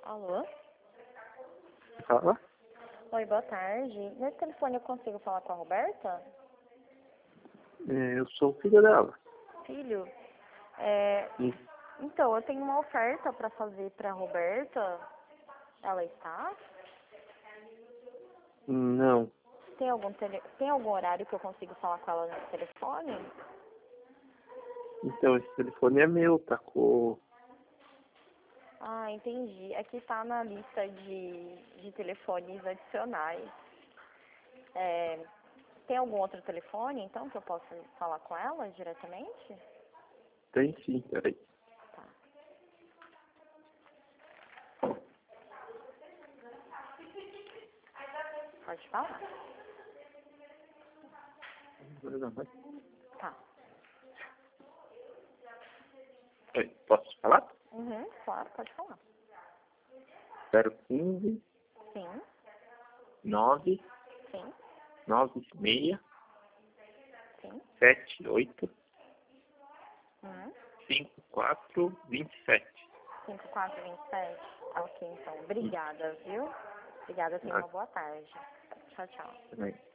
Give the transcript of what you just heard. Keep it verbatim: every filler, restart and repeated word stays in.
Alô? Fala? Oi, boa tarde. Nesse telefone eu consigo falar com a Roberta? É, eu sou o filho dela. Filho? É, E, então, eu tenho uma oferta para fazer para a Roberta. Ela está? não. Tem algum, tele... Tem algum horário que eu consigo falar com ela no telefone? Então, esse telefone é meu, tá com... Ah, entendi. Aqui está na lista de, de telefones adicionais. É, tem algum outro telefone, então, que eu possa falar com ela diretamente? Tem sim, peraí. Tá. Pode falar? Tá. Oi, posso falar? Uhum, claro, pode falar. zero quinze, Sim, nove, sim, nove seis, sim. sete oito, Uhum. cinco quatro, dois sete. cinco quatro dois sete. Ok, então. Obrigada, viu? Obrigada, tenha uma boa tarde. Tchau, tchau. Também.